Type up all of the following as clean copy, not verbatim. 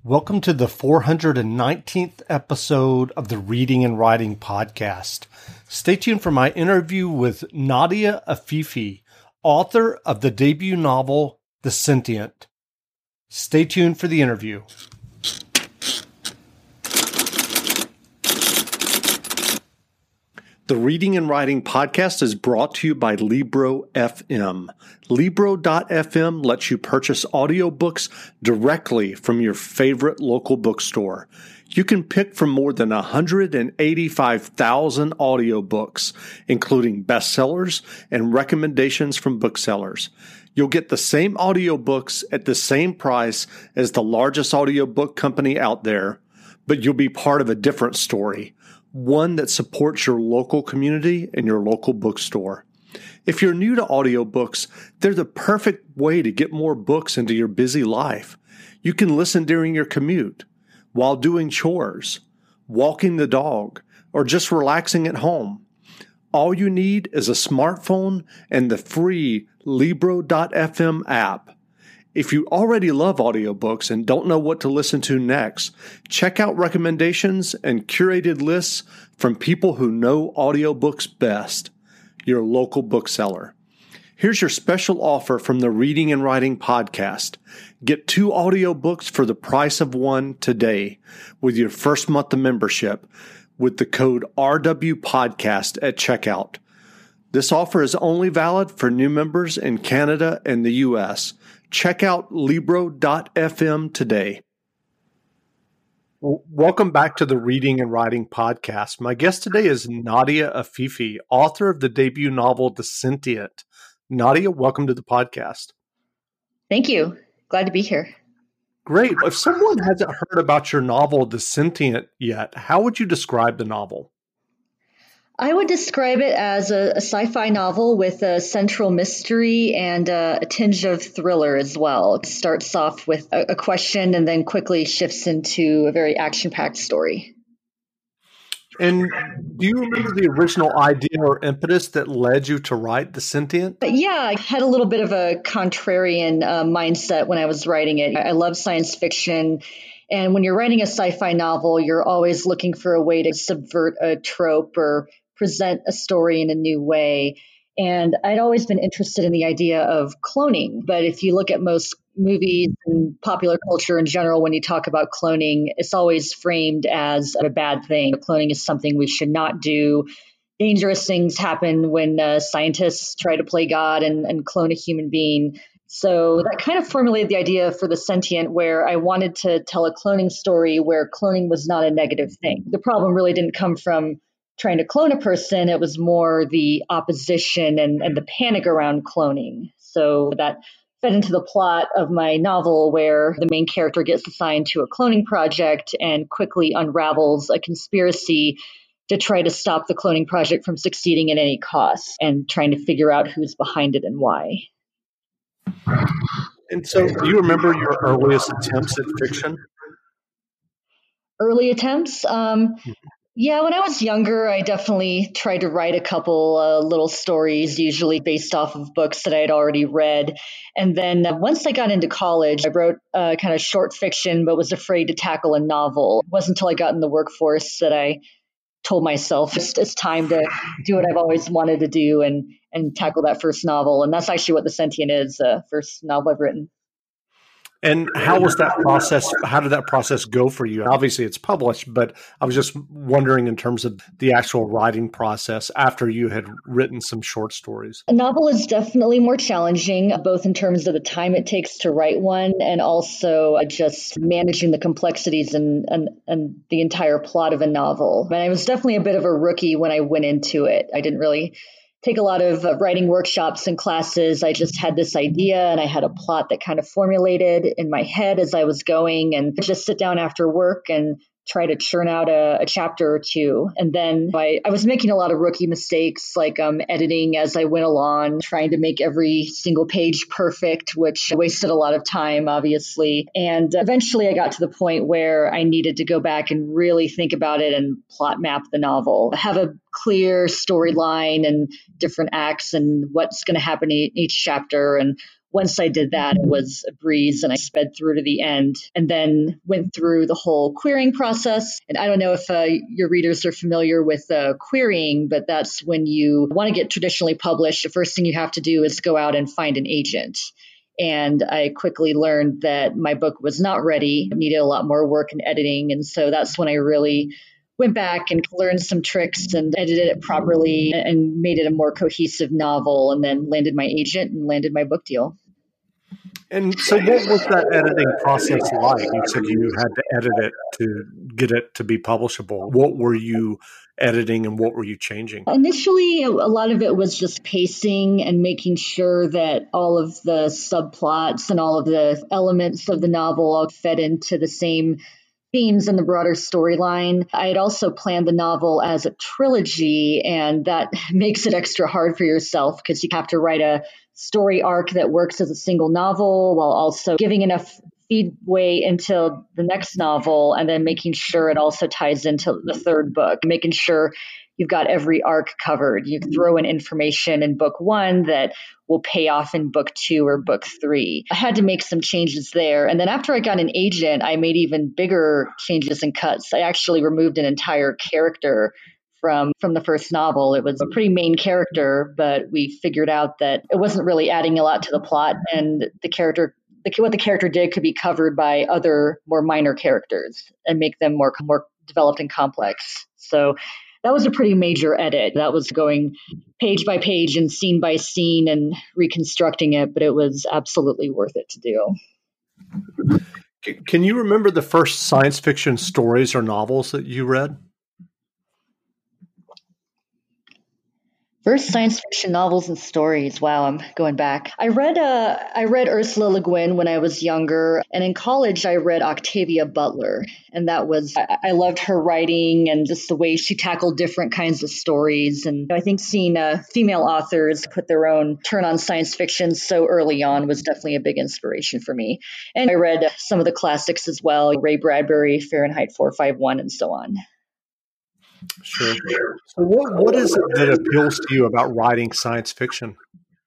Welcome to the 419th episode of the Reading and Writing Podcast. Stay tuned for my interview with Nadia Afifi, author of the debut novel, The Sentient. Stay tuned for the interview. The Reading and Writing Podcast is brought to you by Libro FM. Libro.fm lets you purchase audiobooks directly from your favorite local bookstore. You can pick from more than 185,000 audiobooks, including bestsellers and recommendations from booksellers. You'll get the same audiobooks at the same price as the largest audiobook company out there, but you'll be part of a different story. One that supports your local community and your local bookstore. If you're new to audiobooks, they're the perfect way to get more books into your busy life. You can listen during your commute, while doing chores, walking the dog, or just relaxing at home. All you need is a smartphone and the free Libro.fm app. If you already love audiobooks and don't know what to listen to next, check out recommendations and curated lists from people who know audiobooks best, your local bookseller. Here's your special offer from the Reading and Writing Podcast. Get 2 audiobooks for the price of one today with your first month of membership with the code RWPodcast at checkout. This offer is only valid for new members in Canada and the U.S. Check out Libro.fm today. Welcome back to the Reading and Writing Podcast. My guest today is Nadia Afifi, author of the debut novel, The Sentient. Nadia, welcome to the podcast. Thank you. Glad to be here. Great. If someone hasn't heard about your novel, The Sentient, yet, how would you describe the novel? I would describe it as a sci-fi novel with a central mystery and a tinge of thriller as well. It starts off with a question and then quickly shifts into a very action-packed story. And do you remember the original idea or impetus that led you to write The Sentient? Yeah, I had a little bit of a contrarian mindset when I was writing it. I love science fiction. And when you're writing a sci-fi novel, you're always looking for a way to subvert a trope or present a story in a new way. And I'd always been interested in the idea of cloning. But if you look at most movies and popular culture in general, when you talk about cloning, it's always framed as a bad thing. Cloning is something we should not do. Dangerous things happen when scientists try to play God and clone a human being. So that kind of formulated the idea for The Sentient, where I wanted to tell a cloning story where cloning was not a negative thing. The problem really didn't come from trying to clone a person. It was more the opposition and the panic around cloning. So that fed into the plot of my novel, where the main character gets assigned to a cloning project and quickly unravels a conspiracy to try to stop the cloning project from succeeding at any cost, and trying to figure out who's behind it and why. And so, do you remember your earliest attempts at fiction? Early attempts? Yeah, when I was younger, I definitely tried to write a couple little stories, usually based off of books that I had already read. And then once I got into college, I wrote kind of short fiction, but was afraid to tackle a novel. It wasn't until I got in the workforce that I told myself it's time to do what I've always wanted to do and tackle that first novel. And that's actually what The Sentient is, first novel I've written. And how was that process? How did that process go for you? Obviously, it's published, but I was just wondering in terms of the actual writing process after you had written some short stories. A novel is definitely more challenging, both in terms of the time it takes to write one and also just managing the complexities and the entire plot of a novel. And I was definitely a bit of a rookie when I went into it. I didn't really take a lot of writing workshops and classes. I just had this idea and I had a plot that kind of formulated in my head as I was going, and just sit down after work and try to churn out a chapter or two. And then I was making a lot of rookie mistakes, like editing as I went along, trying to make every single page perfect, which wasted a lot of time, obviously. And eventually I got to the point where I needed to go back and really think about it and plot map the novel, have a clear storyline and different acts and what's going to happen in each chapter and once I did that, it was a breeze and I sped through to the end and then went through the whole querying process. And I don't know if your readers are familiar with querying, but that's when you want to get traditionally published. The first thing you have to do is go out and find an agent. And I quickly learned that my book was not ready, needed a lot more work and editing. And so that's when I really went back and learned some tricks and edited it properly and made it a more cohesive novel, and then landed my agent and landed my book deal. And so what was that editing process like? You said you had to edit it to get it to be publishable. What were you editing and what were you changing? Initially, a lot of it was just pacing and making sure that all of the subplots and all of the elements of the novel all fed into the same themes in the broader storyline. I had also planned the novel as a trilogy, and that makes it extra hard for yourself because you have to write a story arc that works as a single novel while also giving enough feedway into the next novel and then making sure it also ties into the third book, making sure you've got every arc covered. You throw in information in book one that will pay off in book two or book three. I had to make some changes there. And then after I got an agent, I made even bigger changes and cuts. I actually removed an entire character from the first novel. It was a pretty main character, but we figured out that it wasn't really adding a lot to the plot, and what the character did could be covered by other more minor characters and make them more developed and complex. So that was a pretty major edit. That was going page by page and scene by scene and reconstructing it, but it was absolutely worth it to do. Can you remember the first science fiction stories or novels that you read? First science fiction novels and stories. Wow, I'm going back. I read Ursula Le Guin when I was younger, and in college I read Octavia Butler, and I loved her writing and just the way she tackled different kinds of stories. And I think seeing female authors put their own turn on science fiction so early on was definitely a big inspiration for me. And I read some of the classics as well: Ray Bradbury, Fahrenheit 451, and so on. Sure. So what is it that appeals to you about writing science fiction?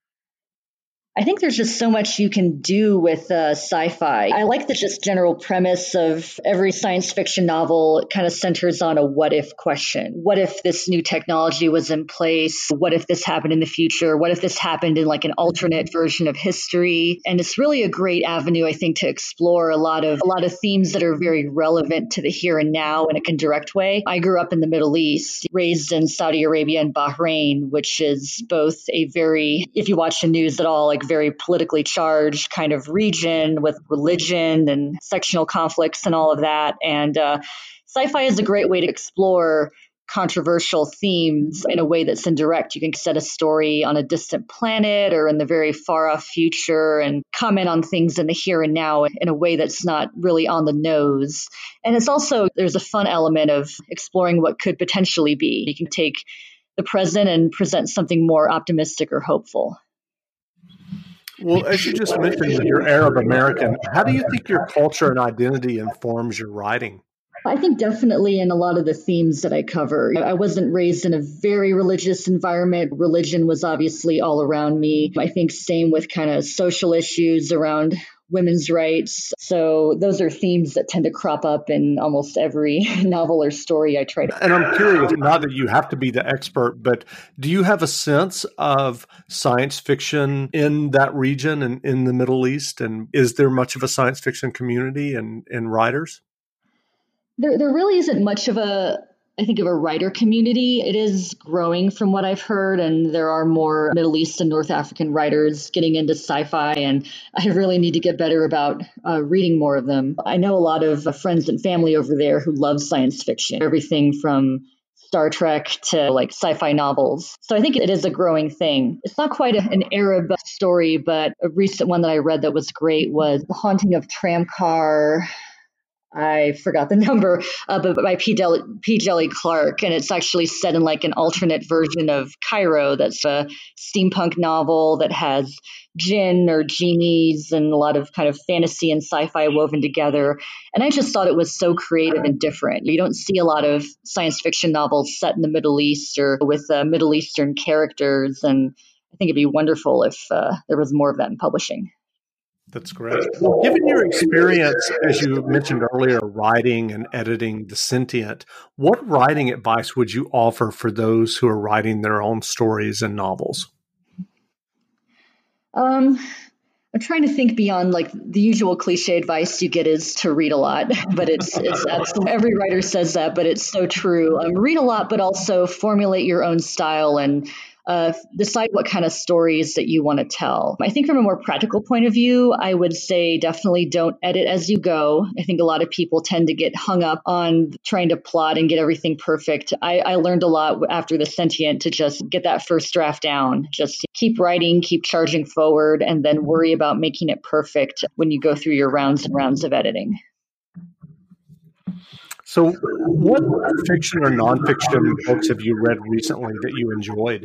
I think there's just so much you can do with sci-fi. I like the just general premise of every science fiction novel. It kind of centers on a what if question. What if this new technology was in place? What if this happened in the future? What if this happened in like an alternate version of history? And it's really a great avenue, I think, to explore a lot of themes that are very relevant to the here and now in a direct way. I grew up in the Middle East, raised in Saudi Arabia and Bahrain, which is both a very, if you watch the news at all, like very politically charged kind of region with religion and sectional conflicts and all of that. And sci-fi is a great way to explore controversial themes in a way that's indirect. You can set a story on a distant planet or in the very far off future and comment on things in the here and now in a way that's not really on the nose. And it's also, there's a fun element of exploring what could potentially be. You can take the present and present something more optimistic or hopeful. Well, as you just mentioned, you're Arab American. How do you think your culture and identity informs your writing? I think definitely in a lot of the themes that I cover. I wasn't raised in a very religious environment. Religion was obviously all around me. I think same with kind of social issues around women's rights. So those are themes that tend to crop up in almost every novel or story I try to. And I'm curious, not that you have to be the expert, but do you have a sense of science fiction in that region and in the Middle East? And is there much of a science fiction community and writers? There really isn't much of a writer community. It is growing from what I've heard, and there are more Middle East and North African writers getting into sci-fi, and I really need to get better about reading more of them. I know a lot of friends and family over there who love science fiction, everything from Star Trek to like sci-fi novels. So I think it is a growing thing. It's not quite an Arab story, but a recent one that I read that was great was The Haunting of Tramcar. I forgot the number, but by P. Djeli Clark, and it's actually set in like an alternate version of Cairo. That's a steampunk novel that has jinn or genies and a lot of kind of fantasy and sci-fi woven together. And I just thought it was so creative and different. You don't see a lot of science fiction novels set in the Middle East or with Middle Eastern characters, and I think it'd be wonderful if there was more of that in publishing. That's great. Given your experience, as you mentioned earlier, writing and editing The Sentient, what writing advice would you offer for those who are writing their own stories and novels? I'm trying to think beyond like the usual cliche advice you get is to read a lot, but it's absolutely, every writer says that, but it's so true. Read a lot, but also formulate your own style and decide what kind of stories that you want to tell. I think from a more practical point of view, I would say definitely don't edit as you go. I think a lot of people tend to get hung up on trying to plot and get everything perfect. I learned a lot after The Sentient to just get that first draft down, just keep writing, keep charging forward, and then worry about making it perfect when you go through your rounds and rounds of editing. So what fiction or nonfiction books have you read recently that you enjoyed?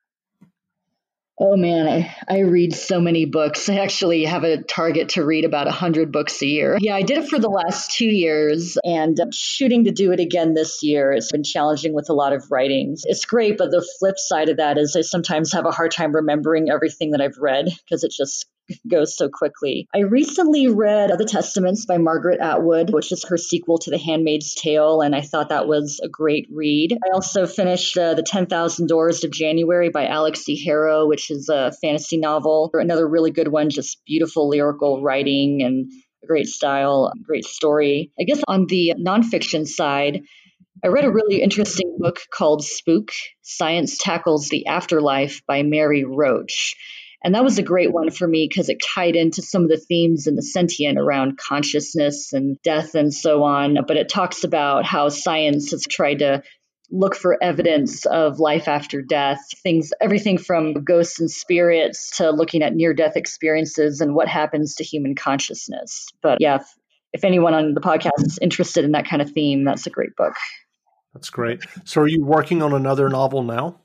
Oh man, I read so many books. I actually have a target to read about 100 books a year. Yeah, I did it for the last 2 years and I'm shooting to do it again this year. It's been challenging with a lot of writings. It's great, but the flip side of that is I sometimes have a hard time remembering everything that I've read because it just goes so quickly. I recently read The Testaments by Margaret Atwood, which is her sequel to The Handmaid's Tale, and I thought that was a great read. I also finished The 10,000 Doors of January by Alex E. Harrow, which is a fantasy novel. Another really good one, just beautiful lyrical writing and a great style, great story. I guess on the nonfiction side, I read a really interesting book called Spook, Science Tackles the Afterlife by Mary Roach. And that was a great one for me because it tied into some of the themes in The Sentient around consciousness and death and so on. But it talks about how science has tried to look for evidence of life after death, everything from ghosts and spirits to looking at near-death experiences and what happens to human consciousness. But yeah, if anyone on the podcast is interested in that kind of theme, that's a great book. That's great. So are you working on another novel now?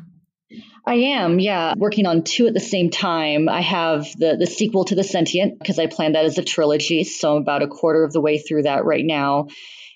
I am, yeah, working on two at the same time. I have the sequel to The Sentient because I planned that as a trilogy. So I'm about a quarter of the way through that right now.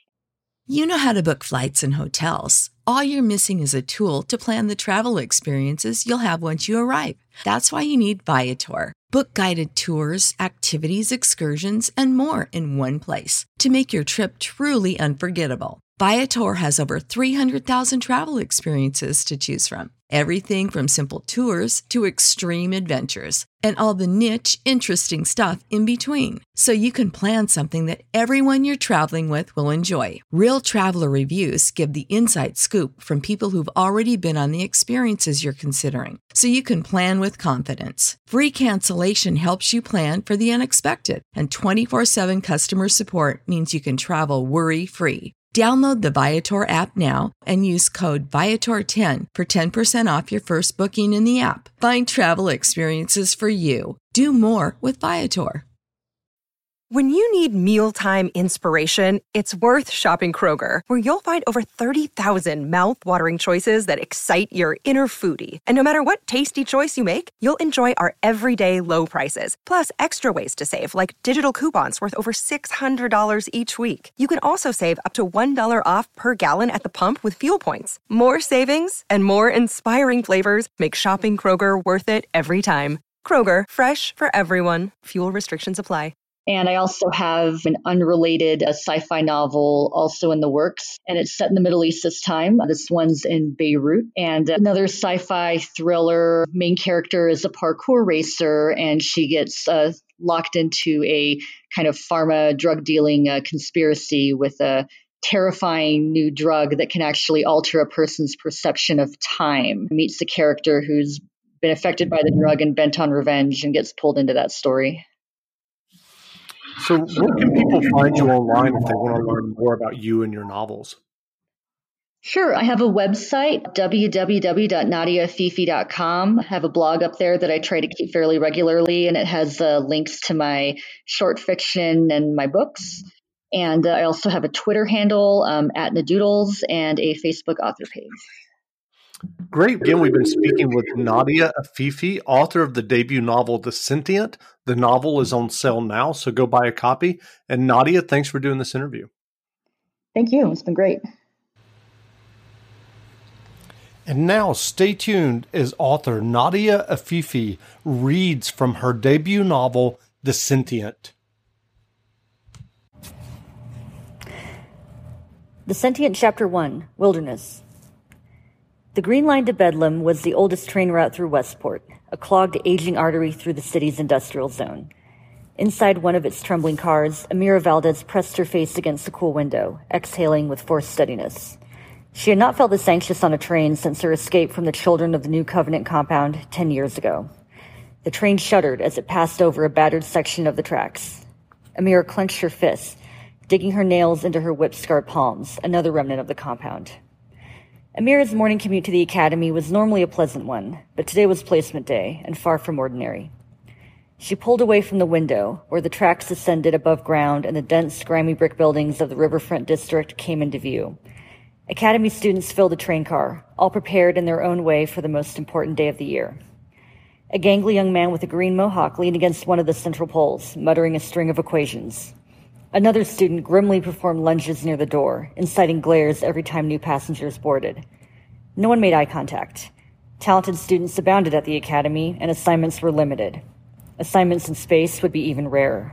You know how to book flights and hotels. All you're missing is a tool to plan the travel experiences you'll have once you arrive. That's why you need Viator. Book guided tours, activities, excursions, and more in one place to make your trip truly unforgettable. Viator has over 300,000 travel experiences to choose from. Everything from simple tours to extreme adventures and all the niche, interesting stuff in between. So you can plan something that everyone you're traveling with will enjoy. Real traveler reviews give the inside scoop from people who've already been on the experiences you're considering. So you can plan with confidence. Free cancellation helps you plan for the unexpected. And 24/7 customer support means you can travel worry-free. Download the Viator app now and use code Viator10 for 10% off your first booking in the app. Find travel experiences for you. Do more with Viator. When you need mealtime inspiration, it's worth shopping Kroger, where you'll find over 30,000 mouth-watering choices that excite your inner foodie. And no matter what tasty choice you make, you'll enjoy our everyday low prices, plus extra ways to save, like digital coupons worth over $600 each week. You can also save up to $1 off per gallon at the pump with fuel points. More savings and more inspiring flavors make shopping Kroger worth it every time. Kroger, fresh for everyone. Fuel restrictions apply. And I also have an unrelated sci-fi novel also in the works, and it's set in the Middle East this time. This one's in Beirut. And another sci-fi thriller. Main character is a parkour racer, and she gets locked into a kind of pharma drug dealing conspiracy with a terrifying new drug that can actually alter a person's perception of time. Meets the character who's been affected by the drug and bent on revenge and gets pulled into that story. So where can people find you online if they want to learn more about you and your novels? Sure. I have a website, www.nadiafifi.com. I have a blog up there that I try to keep fairly regularly, and it has links to my short fiction and my books. And I also have a Twitter handle, @Nadoodles, and a Facebook author page. Great. Again, we've been speaking with Nadia Afifi, author of the debut novel, The Sentient. The novel is on sale now, so go buy a copy. And Nadia, thanks for doing this interview. Thank you. It's been great. And now stay tuned as author Nadia Afifi reads from her debut novel, The Sentient. The Sentient Chapter 1, Wilderness. The Green Line to Bedlam was the oldest train route through Westport, a clogged, aging artery through the city's industrial zone. Inside one of its trembling cars, Amira Valdez pressed her face against the cool window, exhaling with forced steadiness. She had not felt this anxious on a train since her escape from the Children of the New Covenant compound 10 years ago. The train shuddered as it passed over a battered section of the tracks. Amira clenched her fists, digging her nails into her whip-scarred palms, another remnant of the compound. Amira's morning commute to the academy was normally a pleasant one, but today was placement day, and far from ordinary. She pulled away from the window, where the tracks ascended above ground and the dense, grimy brick buildings of the Riverfront district came into view. Academy students filled the train car, all prepared in their own way for the most important day of the year. A gangly young man with a green mohawk leaned against one of the central poles, muttering a string of equations. Another student grimly performed lunges near the door, inciting glares every time new passengers boarded. No one made eye contact. Talented students abounded at the academy, and assignments were limited. Assignments in space would be even rarer.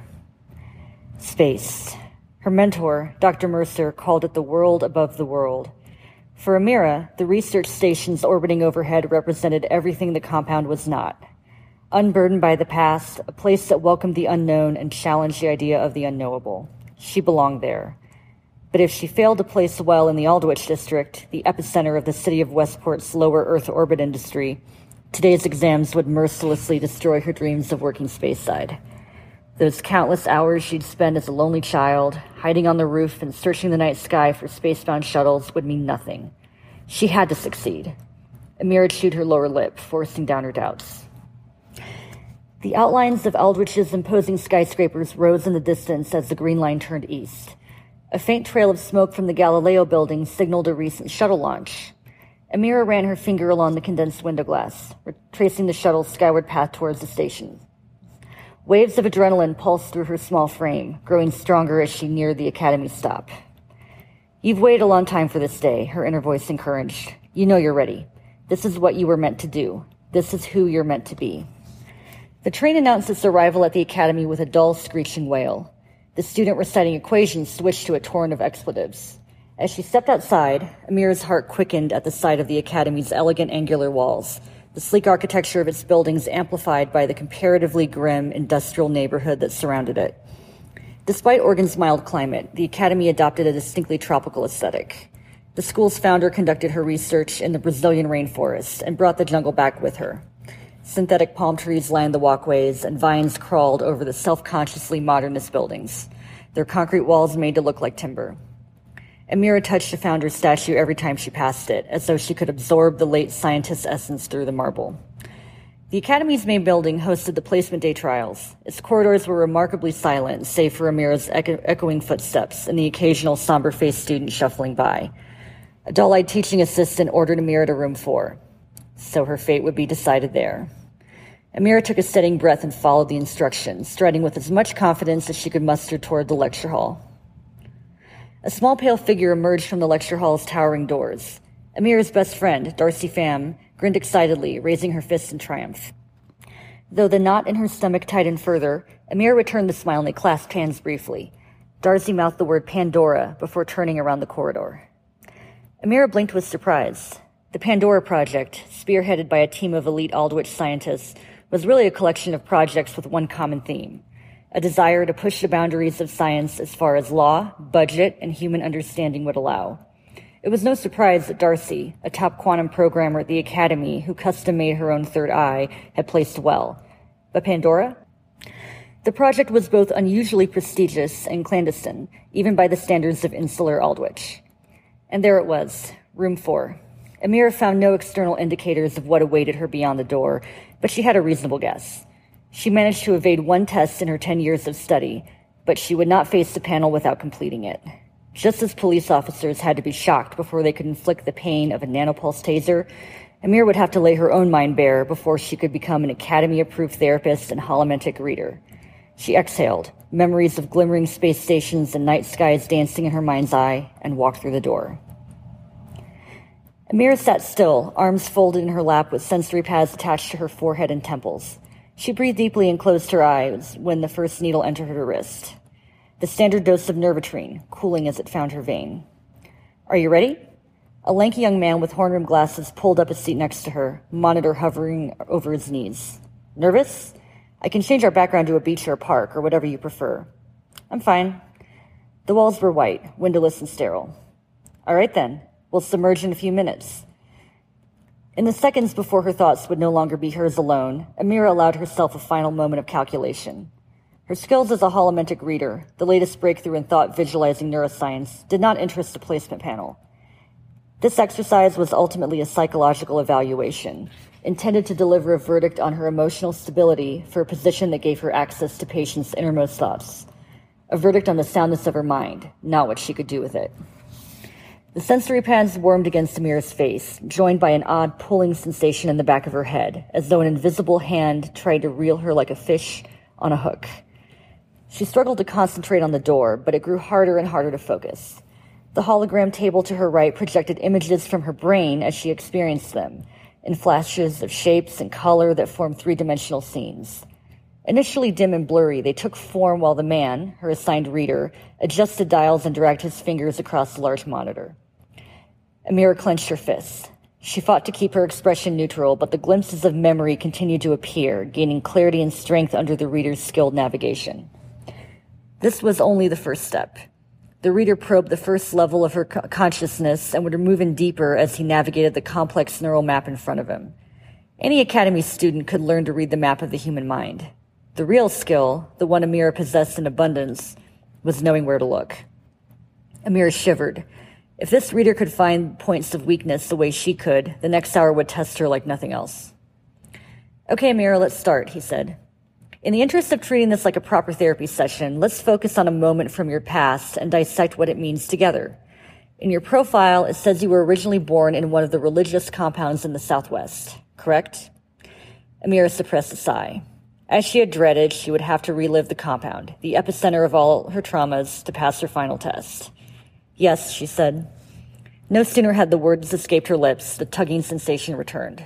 Space. Her mentor, Dr. Mercer, called it the world above the world. For Amira, the research stations orbiting overhead represented everything the compound was not. Unburdened by the past, a place that welcomed the unknown and challenged the idea of the unknowable. She belonged there. But if she failed to place well in the Aldwych district, the epicenter of the city of Westport's lower Earth orbit industry, today's exams would mercilessly destroy her dreams of working stateside. Those countless hours she'd spent as a lonely child, hiding on the roof and searching the night sky for spacebound shuttles would mean nothing. She had to succeed. Amira chewed her lower lip, forcing down her doubts. The outlines of Aldwich's imposing skyscrapers rose in the distance as the Green Line turned east. A faint trail of smoke from the Galileo building signaled a recent shuttle launch. Amira ran her finger along the condensed window glass, tracing the shuttle's skyward path towards the station. Waves of adrenaline pulsed through her small frame, growing stronger as she neared the academy stop. "You've waited a long time for this day," her inner voice encouraged. "You know you're ready. This is what you were meant to do. This is who you're meant to be." The train announced its arrival at the academy with a dull, screeching wail. The student reciting equations switched to a torrent of expletives. As she stepped outside, Amira's heart quickened at the sight of the academy's elegant angular walls, the sleek architecture of its buildings amplified by the comparatively grim industrial neighborhood that surrounded it. Despite Oregon's mild climate, the academy adopted a distinctly tropical aesthetic. The school's founder conducted her research in the Brazilian rainforest and brought the jungle back with her. Synthetic palm trees lined the walkways, and vines crawled over the self-consciously modernist buildings, their concrete walls made to look like timber. Amira touched the founder's statue every time she passed it, as though she could absorb the late scientist's essence through the marble. The academy's main building hosted the placement day trials. Its corridors were remarkably silent, save for Amira's echoing footsteps and the occasional somber-faced student shuffling by. A dull-eyed teaching assistant ordered Amira to room 4. So her fate would be decided there. Amira took a steadying breath and followed the instructions, striding with as much confidence as she could muster toward the lecture hall. A small pale figure emerged from the lecture hall's towering doors. Amira's best friend, Darcy Pham, grinned excitedly, raising her fists in triumph. Though the knot in her stomach tightened further, Amira returned the smile and they clasped hands briefly. Darcy mouthed the word Pandora before turning around the corridor. Amira blinked with surprise. The Pandora Project, spearheaded by a team of elite Aldwych scientists, was really a collection of projects with one common theme: a desire to push the boundaries of science as far as law, budget, and human understanding would allow. It was no surprise that Darcy, a top quantum programmer at the Academy who custom-made her own third eye, had placed well. But Pandora? The project was both unusually prestigious and clandestine, even by the standards of insular Aldwych. And there it was, room 4. Amira found no external indicators of what awaited her beyond the door, but she had a reasonable guess. She managed to evade one test in her 10 years of study, but she would not face the panel without completing it. Just as police officers had to be shocked before they could inflict the pain of a nanopulse taser, Amira would have to lay her own mind bare before she could become an Academy-approved therapist and holomentic reader. She exhaled, memories of glimmering space stations and night skies dancing in her mind's eye, and walked through the door. Amira sat still, arms folded in her lap with sensory pads attached to her forehead and temples. She breathed deeply and closed her eyes when the first needle entered her wrist. The standard dose of Nervitrine, cooling as it found her vein. Are you ready? A lanky young man with horn-rimmed glasses pulled up a seat next to her, monitor hovering over his knees. Nervous? I can change our background to a beach or a park, or whatever you prefer. I'm fine. The walls were white, windowless and sterile. All right then, we'll submerge in a few minutes. In the seconds before her thoughts would no longer be hers alone, Amira allowed herself a final moment of calculation. Her skills as a holomentic reader, the latest breakthrough in thought visualizing neuroscience, did not interest the placement panel. This exercise was ultimately a psychological evaluation, intended to deliver a verdict on her emotional stability for a position that gave her access to patients' innermost thoughts. A verdict on the soundness of her mind, not what she could do with it. The sensory pads warmed against Amira's face, joined by an odd pulling sensation in the back of her head, as though an invisible hand tried to reel her like a fish on a hook. She struggled to concentrate on the door, but it grew harder and harder to focus. The hologram table to her right projected images from her brain as she experienced them, in flashes of shapes and color that formed three-dimensional scenes. Initially dim and blurry, they took form while the man, her assigned reader, adjusted dials and dragged his fingers across the large monitor. Amira clenched her fists. She fought to keep her expression neutral, but the glimpses of memory continued to appear, gaining clarity and strength under the reader's skilled navigation. This was only the first step. The reader probed the first level of her consciousness and would move in deeper as he navigated the complex neural map in front of him. Any Academy student could learn to read the map of the human mind. The real skill, the one Amira possessed in abundance, was knowing where to look. Amira shivered. If this reader could find points of weakness the way she could, the next hour would test her like nothing else. Okay, Amira, let's start, he said. In the interest of treating this like a proper therapy session, let's focus on a moment from your past and dissect what it means together. In your profile, it says you were originally born in one of the religious compounds in the Southwest, correct? Amira suppressed a sigh. As she had dreaded, she would have to relive the compound, the epicenter of all her traumas, to pass her final test. Yes, she said. No sooner had the words escaped her lips, the tugging sensation returned.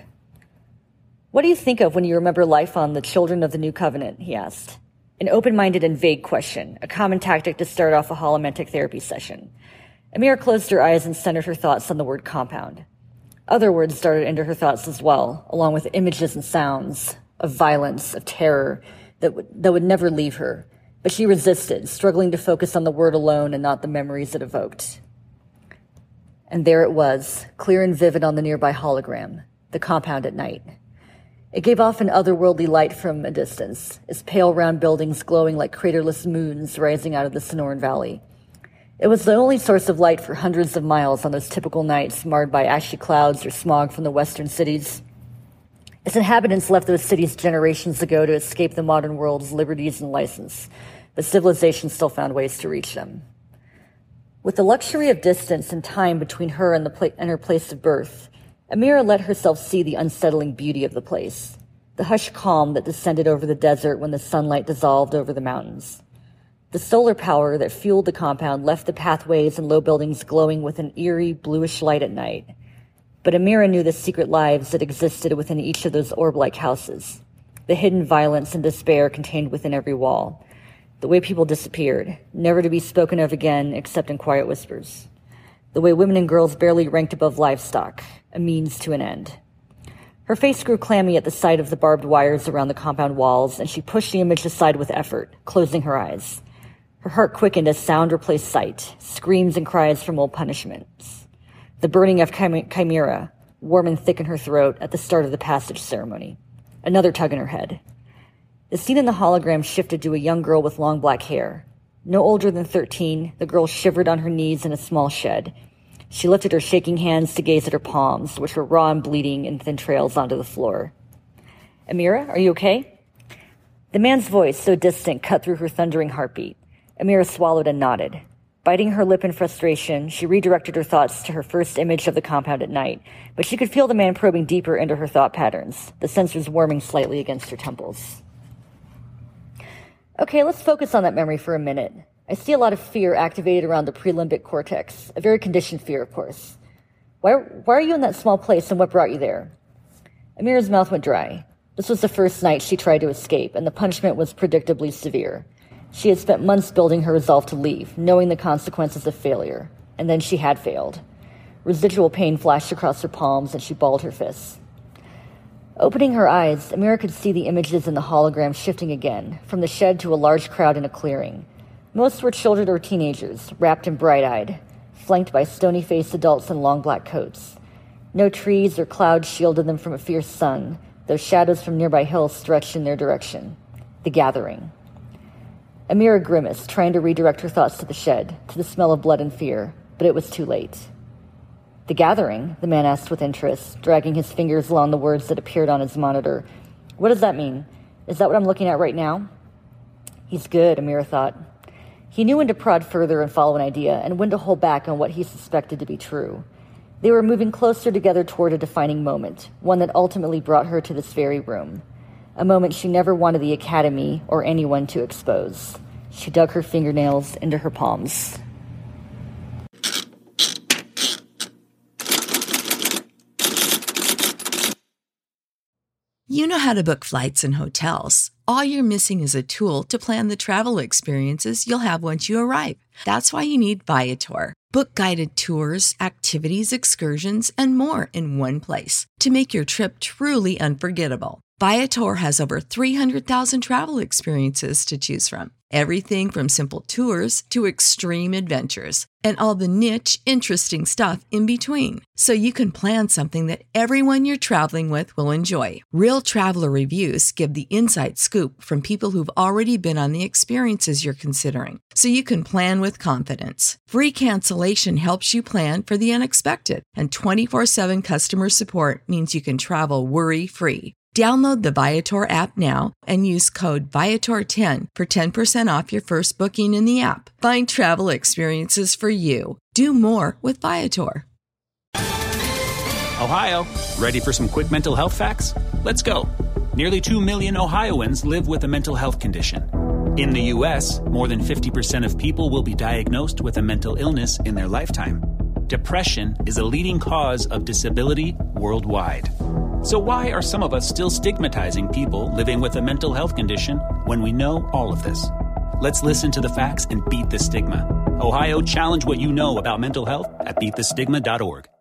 What do you think of when you remember life on the Children of the New Covenant? He asked. An open-minded and vague question, a common tactic to start off a holomentic therapy session. Amira closed her eyes and centered her thoughts on the word compound. Other words darted into her thoughts as well, along with images and sounds of violence, of terror, that would never leave her. But she resisted, struggling to focus on the word alone and not the memories it evoked. And there it was, clear and vivid on the nearby hologram, the compound at night. It gave off an otherworldly light from a distance, its pale round buildings glowing like craterless moons rising out of the Sonoran Valley. It was the only source of light for hundreds of miles on those typical nights marred by ashy clouds or smog from the western cities. Its inhabitants left those cities generations ago to escape the modern world's liberties and license, but civilization still found ways to reach them. With the luxury of distance and time between her and her place of birth, Amira let herself see the unsettling beauty of the place, the hushed calm that descended over the desert when the sunlight dissolved over the mountains. The solar power that fueled the compound left the pathways and low buildings glowing with an eerie, bluish light at night. But Amira knew the secret lives that existed within each of those orb-like houses, the hidden violence and despair contained within every wall, the way people disappeared, never to be spoken of again except in quiet whispers, the way women and girls barely ranked above livestock, a means to an end. Her face grew clammy at the sight of the barbed wires around the compound walls, and she pushed the image aside with effort, closing her eyes. Her heart quickened as sound replaced sight, screams and cries from old punishments. The burning of chimera, warm and thick in her throat at the start of the passage ceremony. Another tug in her head. The scene in the hologram shifted to a young girl with long black hair. No older than 13, the girl shivered on her knees in a small shed. She lifted her shaking hands to gaze at her palms, which were raw and bleeding in thin trails onto the floor. Amira, are you okay? The man's voice, so distant, cut through her thundering heartbeat. Amira swallowed and nodded. Biting her lip in frustration, she redirected her thoughts to her first image of the compound at night, but she could feel the man probing deeper into her thought patterns, the sensors warming slightly against her temples. Okay, let's focus on that memory for a minute. I see a lot of fear activated around the prelimbic cortex, a very conditioned fear, of course. Why are you in that small place, and what brought you there? Amira's mouth went dry. This was the first night she tried to escape, and the punishment was predictably severe. She had spent months building her resolve to leave, knowing the consequences of failure, and then she had failed. Residual pain flashed across her palms, and she balled her fists. Opening her eyes, Amira could see the images in the hologram shifting again, from the shed to a large crowd in a clearing. Most were children or teenagers, wrapped and bright-eyed, flanked by stony-faced adults in long black coats. No trees or clouds shielded them from a fierce sun, though shadows from nearby hills stretched in their direction. The gathering. Amira grimaced, trying to redirect her thoughts to the shed, to the smell of blood and fear, but it was too late. The gathering? The man asked with interest, dragging his fingers along the words that appeared on his monitor. What does that mean? Is that what I'm looking at right now? He's good, Amira thought. He knew when to prod further and follow an idea, and when to hold back on what he suspected to be true. They were moving closer together toward a defining moment, one that ultimately brought her to this very room. A moment she never wanted the Academy or anyone to expose. She dug her fingernails into her palms. You know how to book flights and hotels. All you're missing is a tool to plan the travel experiences you'll have once you arrive. That's why you need Viator. Book guided tours, activities, excursions, and more in one place to make your trip truly unforgettable. Viator has over 300,000 travel experiences to choose from. Everything from simple tours to extreme adventures and all the niche, interesting stuff in between. So you can plan something that everyone you're traveling with will enjoy. Real traveler reviews give the inside scoop from people who've already been on the experiences you're considering. So you can plan with confidence. Free cancellation helps you plan for the unexpected. And 24/7 customer support means you can travel worry-free. Download the Viator app now and use code Viator10 for 10% off your first booking in the app. Find travel experiences for you. Do more with Viator. Ohio, ready for some quick mental health facts? Let's go. Nearly 2 million Ohioans live with a mental health condition. In the U.S., more than 50% of people will be diagnosed with a mental illness in their lifetime. Depression is a leading cause of disability worldwide. So why are some of us still stigmatizing people living with a mental health condition when we know all of this? Let's listen to the facts and beat the stigma. Ohio, challenge what you know about mental health at beatthestigma.org.